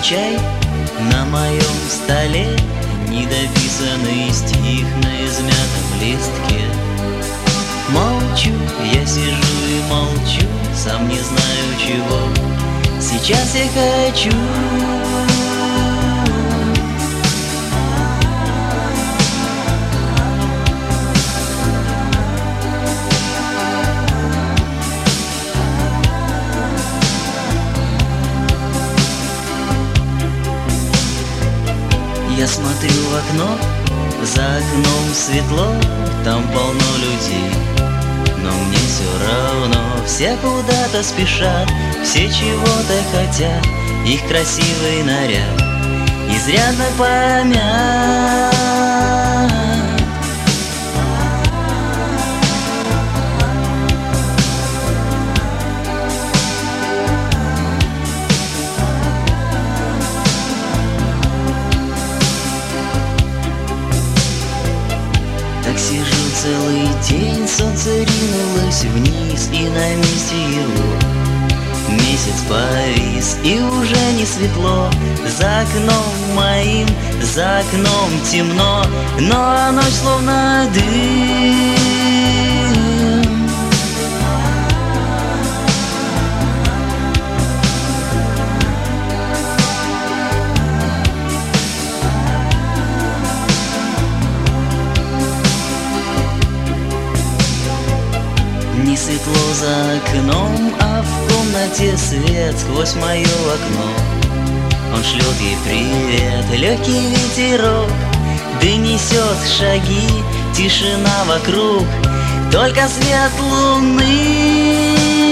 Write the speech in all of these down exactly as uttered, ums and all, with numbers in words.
чай на моем столе, недописанный стих на измятом листке. Молчу, я сижу и молчу, сам не знаю чего сейчас я хочу. Я смотрю в окно, за окном светло, там полно людей, но мне все равно. Все куда-то спешат, все чего-то хотят, их красивый наряд изрядно помят. Так сижу целый день, солнце ринулось вниз, и на месте его месяц повис, и уже не светло. За окном моим, за окном темно, но ночь словно дым. Не светло за окном, а в комнате свет сквозь мое окно. Он шлет ей привет, легкий ветерок донесет шаги, тишина вокруг, только свет луны.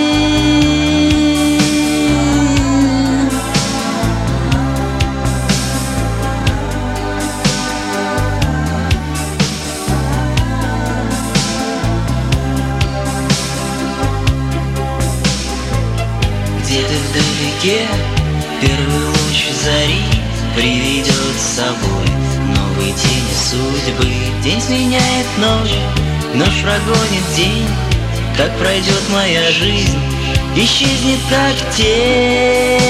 Где-то вдалеке первый луч зари приведет с собой новые тени судьбы. День сменяет ночь, ночь прогонит день. Как пройдет моя жизнь, исчезнет как тень.